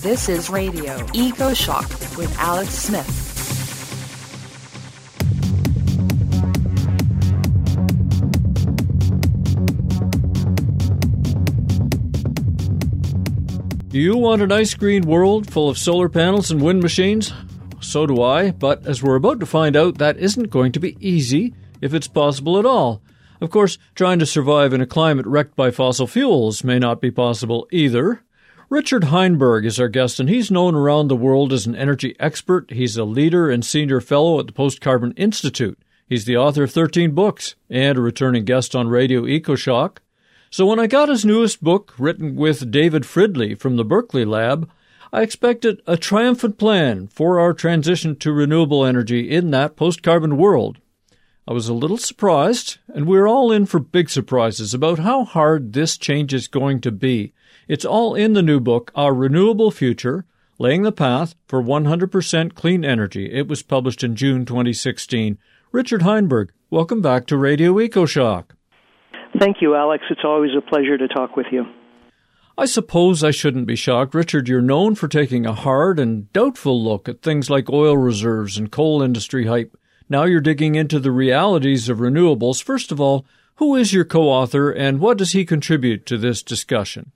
This is Radio Eco Shock with Alex Smith. Do you want a nice green world full of solar panels and wind machines? So do I, but as we're about to find out, that isn't going to be easy, if it's possible at all. Of course, trying to survive in a climate wrecked by fossil fuels may not be possible either. Richard Heinberg is our guest, and he's known around the world as an energy expert. He's a leader and senior fellow at the Post-Carbon Institute. He's the author of 13 books and a returning guest on Radio EcoShock. So when I got his newest book, written with David Fridley from the Berkeley Lab, I expected a triumphant plan for our transition to renewable energy in that post-carbon world. I was a little surprised, and we're all in for big surprises about how hard this change is going to be. It's all in the new book, Our Renewable Future, Laying the Path for 100% Clean Energy. It was published in June 2016. Richard Heinberg, welcome back to Radio EcoShock. Thank you, Alex. It's always a pleasure to talk with you. I suppose I shouldn't be shocked. Richard, you're known for taking a hard and doubtful look at things like oil reserves and coal industry hype. Now you're digging into the realities of renewables. First of all, who is your co-author and what does he contribute to this discussion?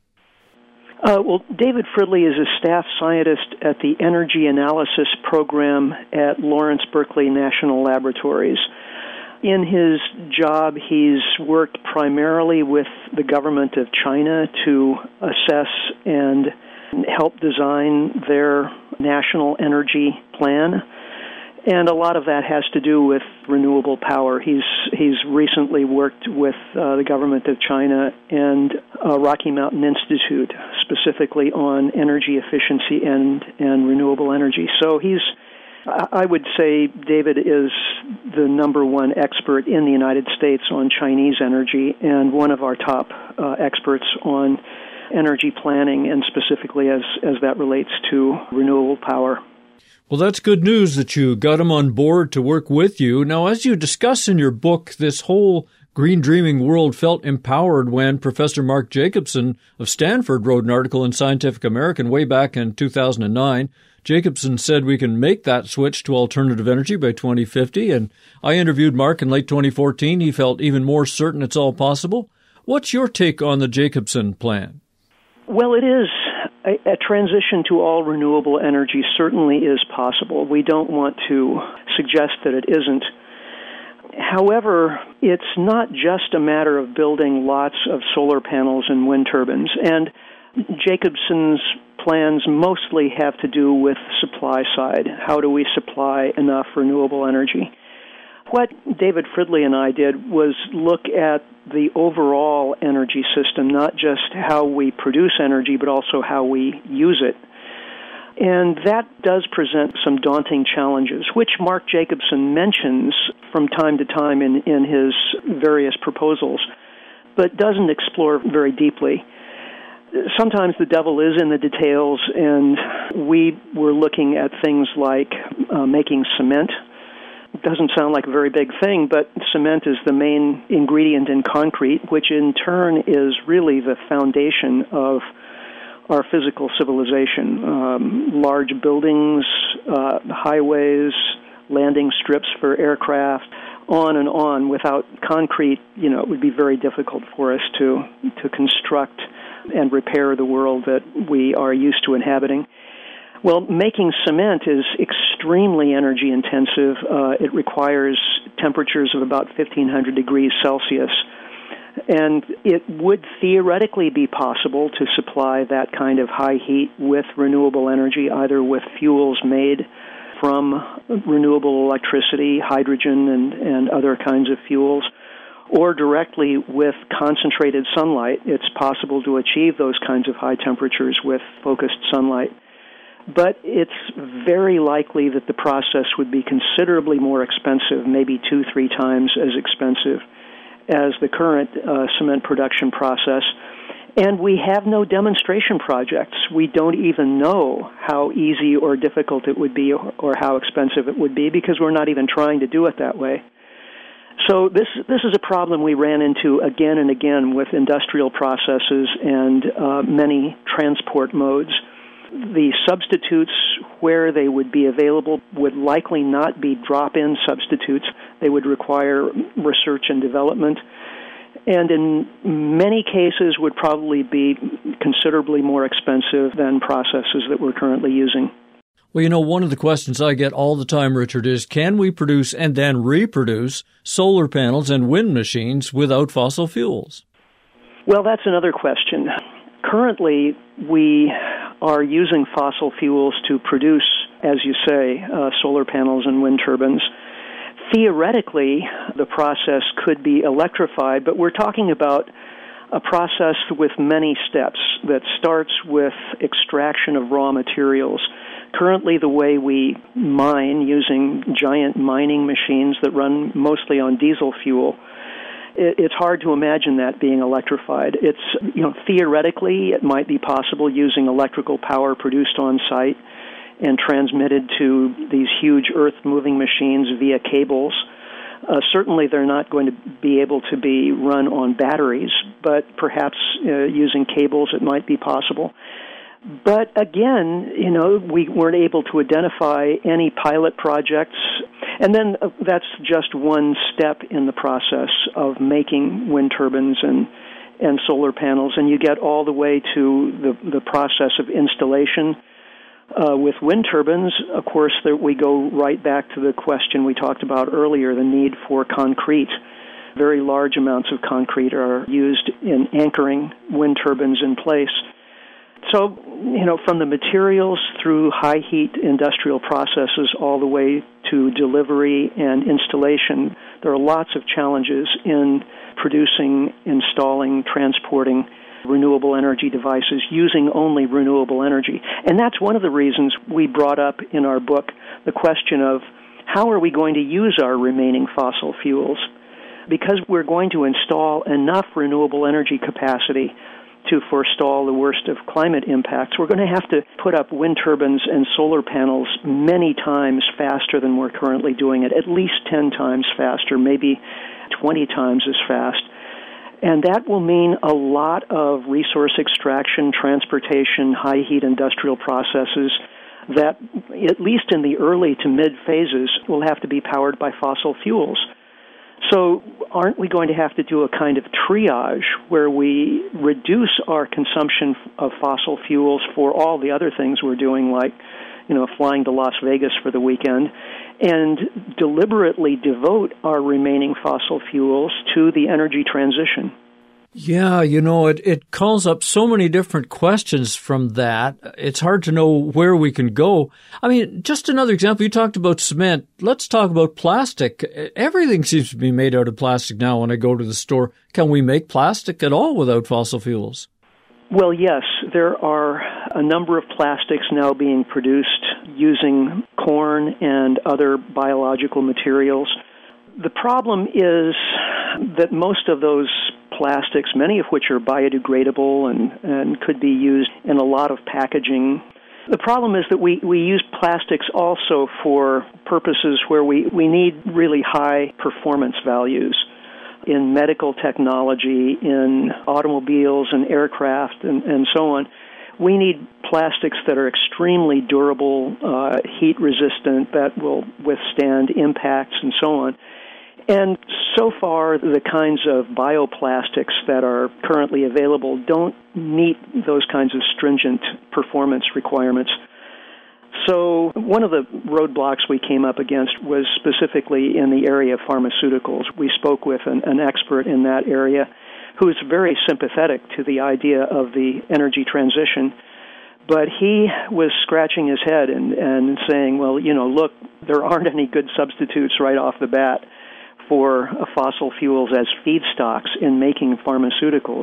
Well, David Fridley is a staff scientist at the Energy Analysis Program at Lawrence Berkeley National Laboratories. In his job, he's worked primarily with the government of China to assess and help design their national energy plan. And a lot of that has to do with renewable power. He's recently worked with the government of China and Rocky Mountain Institute, specifically on energy efficiency and renewable energy. So I would say David is the number one expert in the United States on Chinese energy and one of our top experts on energy planning and specifically as that relates to renewable power. Well, that's good news that you got him on board to work with you. Now, as you discuss in your book, this whole green dreaming world felt empowered when Professor Mark Jacobson of Stanford wrote an article in Scientific American way back in 2009. Jacobson said we can make that switch to alternative energy by 2050, and I interviewed Mark in late 2014. He felt even more certain it's all possible. What's your take on the Jacobson plan? Well, it is. A transition to all renewable energy certainly is possible. We don't want to suggest that it isn't. However, it's not just a matter of building lots of solar panels and wind turbines. And Jacobson's plans mostly have to do with supply side. How do we supply enough renewable energy? What David Fridley and I did was look at the overall energy system, not just how we produce energy, but also how we use it. And that does present some daunting challenges, which Mark Jacobson mentions from time to time in his various proposals, but doesn't explore very deeply. Sometimes the devil is in the details, and we were looking at things like making cement. It doesn't sound like a very big thing, but cement is the main ingredient in concrete, which in turn is really the foundation of our physical civilization. Large buildings, highways, landing strips for aircraft, on and on. Without concrete, it would be very difficult for us to construct and repair the world that we are used to inhabiting. Well, making cement is extremely energy intensive. It requires temperatures of about 1,500 degrees Celsius. And it would theoretically be possible to supply that kind of high heat with renewable energy, either with fuels made from renewable electricity, hydrogen, and other kinds of fuels, or directly with concentrated sunlight. It's possible to achieve those kinds of high temperatures with focused sunlight. But it's very likely that the process would be considerably more expensive, maybe 2-3 times as expensive as the current cement production process. And we have no demonstration projects. We don't even know how easy or difficult it would be or how expensive it would be because we're not even trying to do it that way. So this is a problem we ran into again and again with industrial processes and many transport modes. The substitutes, where they would be available, would likely not be drop-in substitutes. They would require research and development, and in many cases would probably be considerably more expensive than processes that we're currently using. Well, one of the questions I get all the time, Richard, is can we produce and then reproduce solar panels and wind machines without fossil fuels? Well, that's another question. Currently, we are using fossil fuels to produce, as you say, solar panels and wind turbines. Theoretically, the process could be electrified, but we're talking about a process with many steps that starts with extraction of raw materials. Currently, the way we mine using giant mining machines that run mostly on diesel fuel, it's hard to imagine that being electrified. Theoretically, it might be possible using electrical power produced on site and transmitted to these huge earth-moving machines via cables. Certainly, they're not going to be able to be run on batteries, but perhaps using cables it might be possible. But again, we weren't able to identify any pilot projects. And then that's just one step in the process of making wind turbines and solar panels. And you get all the way to the process of installation. With wind turbines, of course, we go right back to the question we talked about earlier, the need for concrete. Very large amounts of concrete are used in anchoring wind turbines in place. So, from the materials through high-heat industrial processes all the way to delivery and installation, there are lots of challenges in producing, installing, transporting renewable energy devices using only renewable energy. And that's one of the reasons we brought up in our book the question of how are we going to use our remaining fossil fuels? Because we're going to install enough renewable energy capacity to forestall the worst of climate impacts, we're going to have to put up wind turbines and solar panels many times faster than we're currently doing it, at least 10 times faster, maybe 20 times as fast. And that will mean a lot of resource extraction, transportation, high-heat industrial processes that, at least in the early to mid phases, will have to be powered by fossil fuels. So aren't we going to have to do a kind of triage where we reduce our consumption of fossil fuels for all the other things we're doing, like, flying to Las Vegas for the weekend, and deliberately devote our remaining fossil fuels to the energy transition? Yeah, it calls up so many different questions from that. It's hard to know where we can go. I mean, just another example, you talked about cement. Let's talk about plastic. Everything seems to be made out of plastic now when I go to the store. Can we make plastic at all without fossil fuels? Well, yes. There are a number of plastics now being produced using corn and other biological materials. The problem is that most of those plastics, many of which are biodegradable and could be used in a lot of packaging. The problem is that we use plastics also for purposes where we need really high performance values in medical technology, in automobiles and aircraft and so on. We need plastics that are extremely durable, heat resistant, that will withstand impacts and so on. And so far, the kinds of bioplastics that are currently available don't meet those kinds of stringent performance requirements. So one of the roadblocks we came up against was specifically in the area of pharmaceuticals. We spoke with an expert in that area who is very sympathetic to the idea of the energy transition, but he was scratching his head and saying, well, look, there aren't any good substitutes right off the bat for fossil fuels as feedstocks in making pharmaceuticals.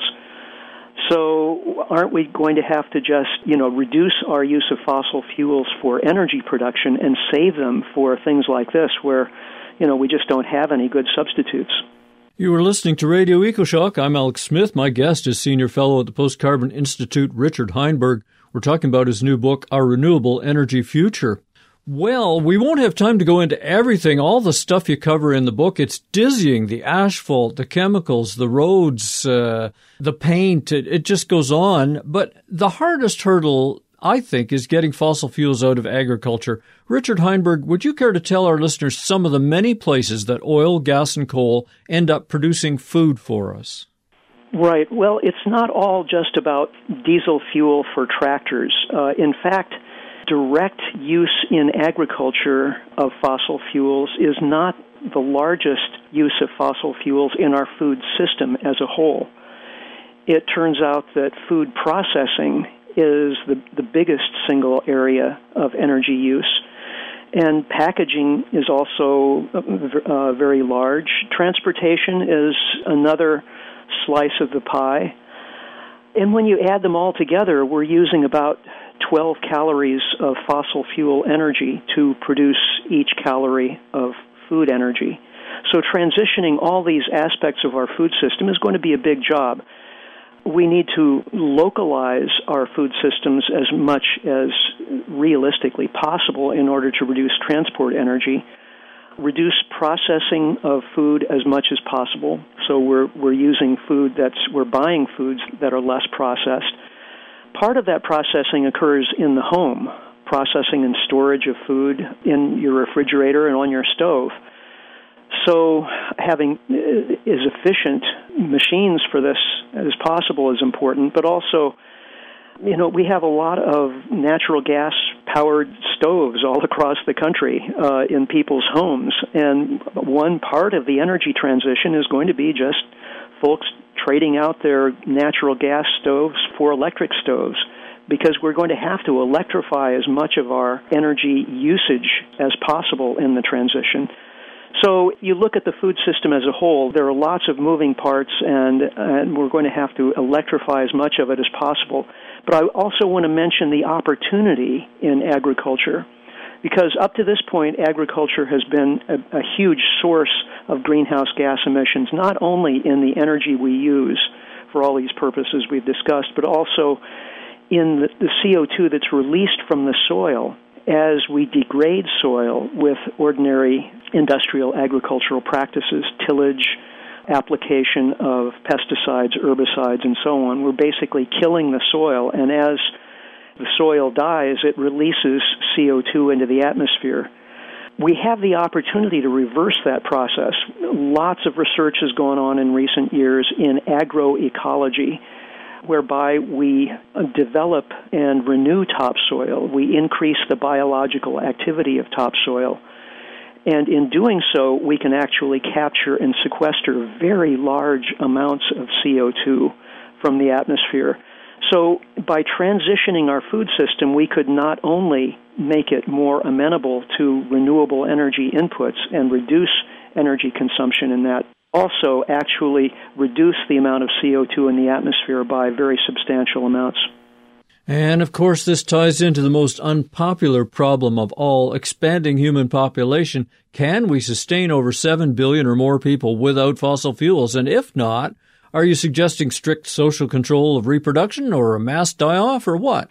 So aren't we going to have to just, reduce our use of fossil fuels for energy production and save them for things like this where, we just don't have any good substitutes? You are listening to Radio EcoShock. I'm Alex Smith. My guest is Senior Fellow at the Post-Carbon Institute, Richard Heinberg. We're talking about his new book, Our Renewable Energy Future. Well, we won't have time to go into everything, all the stuff you cover in the book. It's dizzying, the asphalt, the chemicals, the roads, the paint, it just goes on. But the hardest hurdle I think, is getting fossil fuels out of agriculture. Richard Heinberg, would you care to tell our listeners some of the many places that oil, gas, and coal end up producing food for us? Right. Well, it's not all just about diesel fuel for tractors. In fact, direct use in agriculture of fossil fuels is not the largest use of fossil fuels in our food system as a whole. It turns out that food processing is the biggest single area of energy use, and packaging is also very large. Transportation is another slice of the pie. And when you add them all together, we're using about 12 calories of fossil fuel energy to produce each calorie of food energy. So transitioning all these aspects of our food system is going to be a big job. We need to localize our food systems as much as realistically possible in order to reduce transport energy, reduce processing of food as much as possible. So we're using we're buying foods that are less processed. Part of that processing occurs in the home, processing and storage of food in your refrigerator and on your stove. So having as efficient machines for this as possible is important, but also, we have a lot of natural gas-powered stoves all across the country in people's homes, and one part of the energy transition is going to be just folks trading out their natural gas stoves for electric stoves, because we're going to have to electrify as much of our energy usage as possible in the transition. So you look at the food system as a whole, there are lots of moving parts, and we're going to have to electrify as much of it as possible. But I also want to mention the opportunity in agriculture, because up to this point, agriculture has been a huge source of greenhouse gas emissions, not only in the energy we use for all these purposes we've discussed, but also in the CO2 that's released from the soil as we degrade soil with ordinary industrial agricultural practices, tillage, application of pesticides, herbicides, and so on. We're basically killing the soil, and as the soil dies, it releases CO2 into the atmosphere. We have the opportunity to reverse that process. Lots of research has gone on in recent years in agroecology, whereby we develop and renew topsoil. We increase the biological activity of topsoil. And in doing so, we can actually capture and sequester very large amounts of CO2 from the atmosphere. So by transitioning our food system, we could not only make it more amenable to renewable energy inputs and reduce energy consumption in that, also actually reduce the amount of CO2 in the atmosphere by very substantial amounts. And, of course, this ties into the most unpopular problem of all, expanding human population. Can we sustain over 7 billion or more people without fossil fuels? And if not, are you suggesting strict social control of reproduction or a mass die-off or what?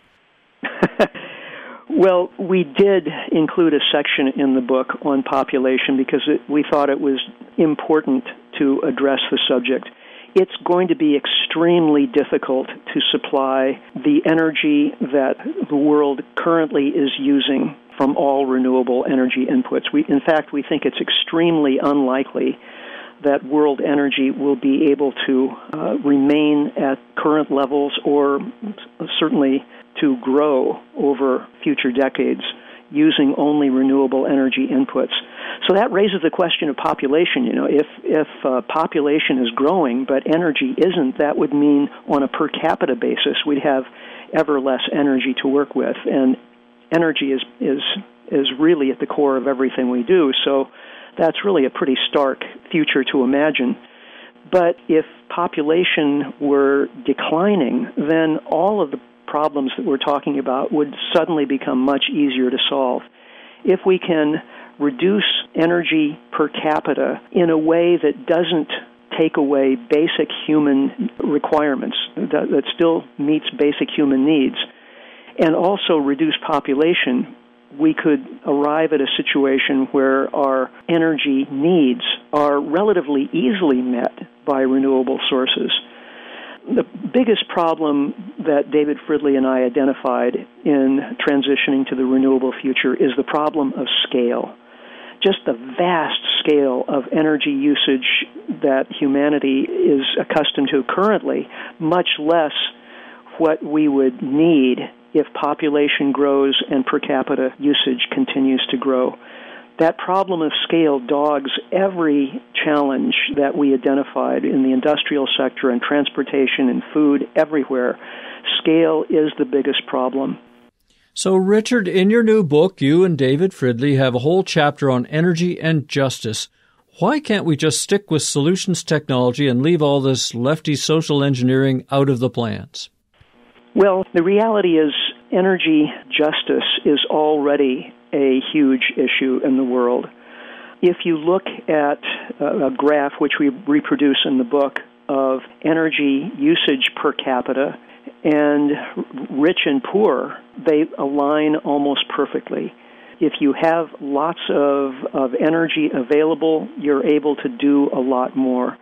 Well, we did include a section in the book on population because we thought it was important to address the subject. It's going to be extremely difficult to supply the energy that the world currently is using from all renewable energy inputs. In fact, we think it's extremely unlikely that world energy will be able to remain at current levels or certainly to grow over future decades using only renewable energy inputs. So that raises the question of population. If population is growing but energy isn't, that would mean on a per capita basis we'd have ever less energy to work with, and energy is really at the core of everything we do. So that's really a pretty stark future to imagine. But if population were declining, then all of the problems that we're talking about would suddenly become much easier to solve. If we can reduce energy per capita in a way that doesn't take away basic human requirements, that still meets basic human needs, and also reduce population, we could arrive at a situation where our energy needs are relatively easily met by renewable sources. The biggest problem that David Fridley and I identified in transitioning to the renewable future is the problem of scale. Just the vast scale of energy usage that humanity is accustomed to currently, much less what we would need if population grows and per capita usage continues to grow. That problem of scale dogs every challenge that we identified in the industrial sector and transportation and food everywhere. Scale is the biggest problem. So, Richard, in your new book, you and David Fridley have a whole chapter on energy and justice. Why can't we just stick with solutions technology and leave all this lefty social engineering out of the plans? Well, the reality is energy justice is already a huge issue in the world. If you look at a graph which we reproduce in the book of energy usage per capita, and rich and poor, they align almost perfectly. If you have lots of energy available, you're able to do a lot more.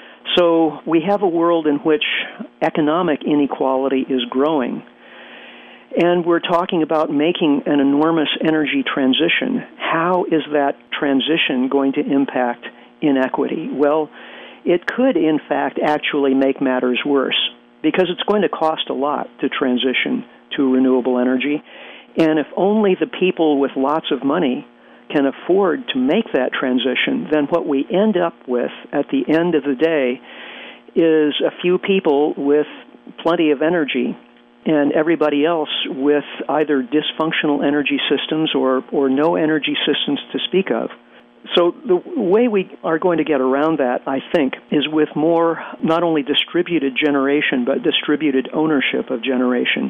So we have a world in which economic inequality is growing. And we're talking about making an enormous energy transition. How is that transition going to impact inequity? Well, it could, in fact, actually make matters worse, because it's going to cost a lot to transition to renewable energy. And if only the people with lots of money can afford to make that transition, then what we end up with at the end of the day is a few people with plenty of energy and everybody else with either dysfunctional energy systems or no energy systems to speak of. So the way we are going to get around that, I think, is with more not only distributed generation, but distributed ownership of generation.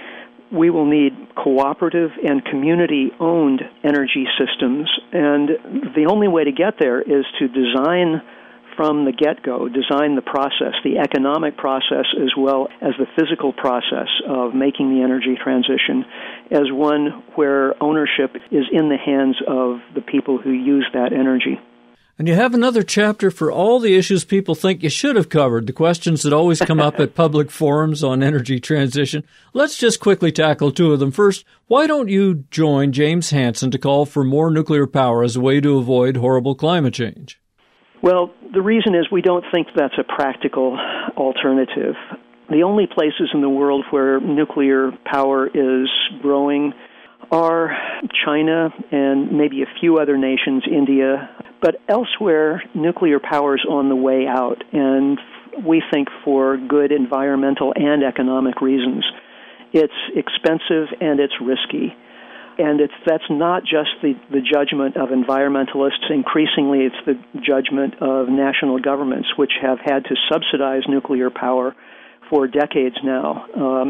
We will need cooperative and community-owned energy systems, and the only way to get there is to design from the get-go, design the process, the economic process as well as the physical process of making the energy transition as one where ownership is in the hands of the people who use that energy. And you have another chapter for all the issues people think you should have covered, the questions that always come up at public forums on energy transition. Let's just quickly tackle two of them. First, why don't you join James Hansen to call for more nuclear power as a way to avoid horrible climate change? Well, the reason is we don't think that's a practical alternative. The only places in the world where nuclear power is growing are China and maybe a few other nations, India. But elsewhere, nuclear power is on the way out, and we think for good environmental and economic reasons. It's expensive and it's risky. And that's not just the judgment of environmentalists. Increasingly, it's the judgment of national governments, which have had to subsidize nuclear power for decades now,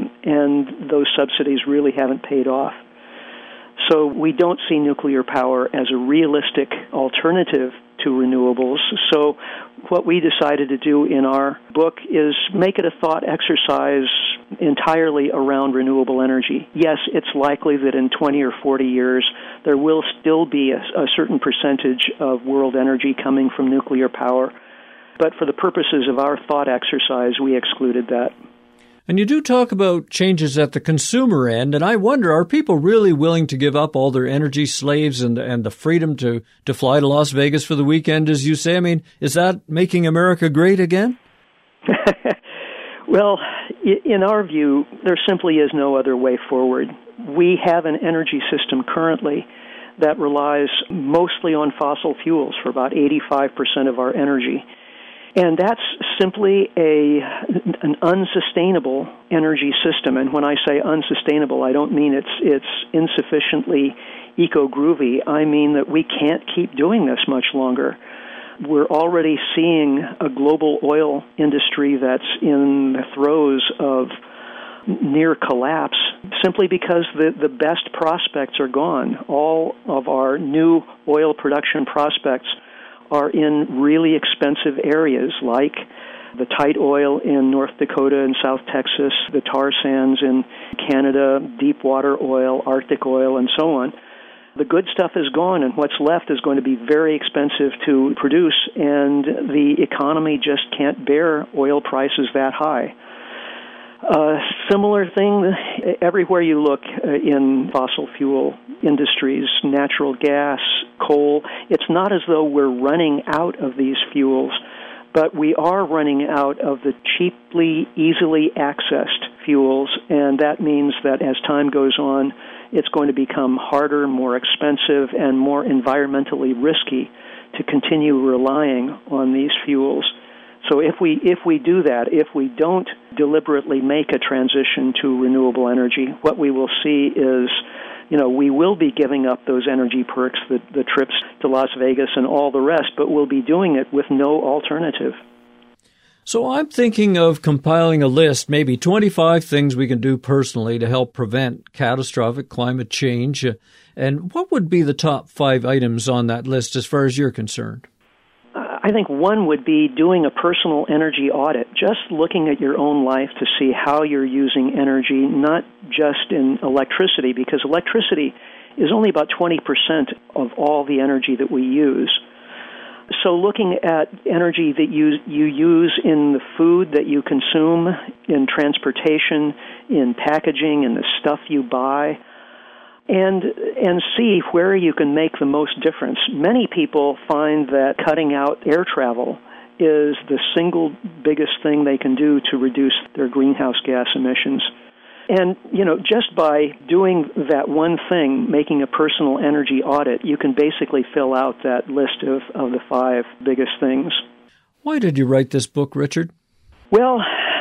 and those subsidies really haven't paid off. So we don't see nuclear power as a realistic alternative to renewables. So what we decided to do in our book is make it a thought exercise entirely around renewable energy. Yes, it's likely that in 20 or 40 years there will still be a certain percentage of world energy coming from nuclear power. But for the purposes of our thought exercise, we excluded that. And you do talk about changes at the consumer end, and I wonder, are people really willing to give up all their energy slaves and the freedom to fly to Las Vegas for the weekend, as you say? I mean, is that making America great again? Well, in our view, there simply is no other way forward. We have an energy system currently that relies mostly on fossil fuels for about 85% of our energy. And that's simply an unsustainable energy system. And when I say unsustainable, I don't mean it's insufficiently eco-groovy. I mean that we can't keep doing this much longer. We're already seeing a global oil industry that's in the throes of near collapse simply because the best prospects are gone. All of our new oil production prospects are in really expensive areas like the tight oil in North Dakota and South Texas, the tar sands in Canada, deep water oil, Arctic oil, and so on. the good stuff is gone, and what's left is going to be very expensive to produce, and the economy just can't bear oil prices that high. Similar thing everywhere you look in fossil fuel industries, natural gas, coal. It's not as though we're running out of these fuels, but we are running out of the cheaply, easily accessed fuels, and that means that as time goes on, it's going to become harder, more expensive, and more environmentally risky to continue relying on these fuels. So if we do that, if we don't deliberately make a transition to renewable energy, what we will see is, we will be giving up those energy perks, the trips to Las Vegas and all the rest, but we'll be doing it with no alternative. So I'm thinking of compiling a list, maybe 25 things we can do personally to help prevent catastrophic climate change. And what would be the top 5 items on that list as far as you're concerned? I think one would be doing a personal energy audit, just looking at your own life to see how you're using energy, not just in electricity, because electricity is only about 20% of all the energy that we use. So looking at energy that you use in the food that you consume, in transportation, in packaging, in the stuff you buy, and see where you can make the most difference. Many people find that cutting out air travel is the single biggest thing they can do to reduce their greenhouse gas emissions. And, just by doing that one thing, making a personal energy audit, you can basically fill out that list of the 5 biggest things. Why did you write this book, Richard? Well,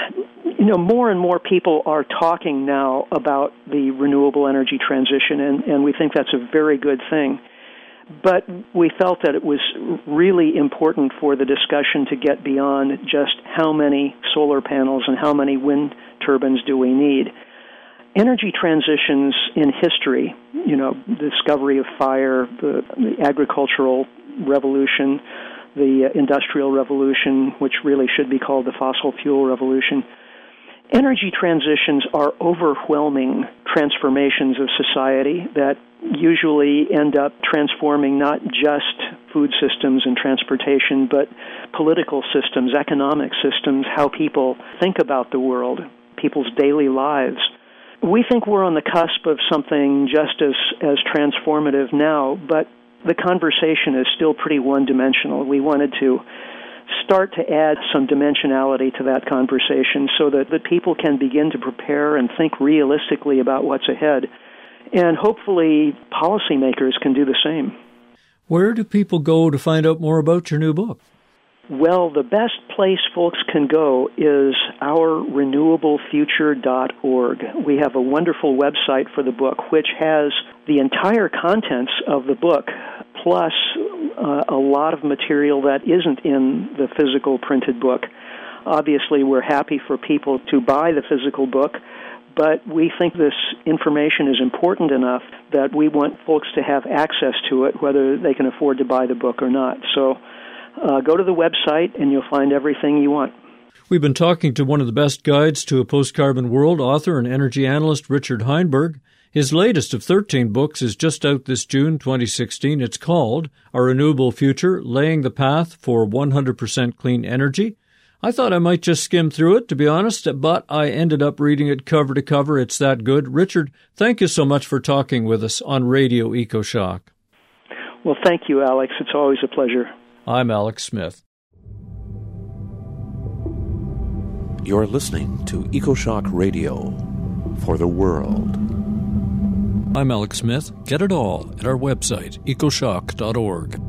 more and more people are talking now about the renewable energy transition, and we think that's a very good thing. But we felt that it was really important for the discussion to get beyond just how many solar panels and how many wind turbines do we need. Energy transitions in history, the discovery of fire, the agricultural revolution, the industrial revolution, which really should be called the fossil fuel revolution. Energy transitions are overwhelming transformations of society that usually end up transforming not just food systems and transportation, but political systems, economic systems, how people think about the world, people's daily lives. We think we're on the cusp of something just as transformative now, but the conversation is still pretty one-dimensional. We wanted to start to add some dimensionality to that conversation so that people can begin to prepare and think realistically about what's ahead. And hopefully policymakers can do the same. Where do people go to find out more about your new book? Well, the best place folks can go is our renewablefuture.org. We have a wonderful website for the book, which has the entire contents of the book, plus a lot of material that isn't in the physical printed book. Obviously, we're happy for people to buy the physical book, but we think this information is important enough that we want folks to have access to it, whether they can afford to buy the book or not. So go to the website and you'll find everything you want. We've been talking to one of the best guides to a post-carbon world, author and energy analyst Richard Heinberg. His latest of 13 books is just out this June 2016. It's called A Renewable Future, Laying the Path for 100% Clean Energy. I thought I might just skim through it, to be honest, but I ended up reading it cover to cover. It's that good. Richard, thank you so much for talking with us on Radio EcoShock. Well, thank you, Alex. It's always a pleasure. I'm Alex Smith. You're listening to EcoShock Radio for the world. I'm Alex Smith. Get it all at our website, ecoshock.org.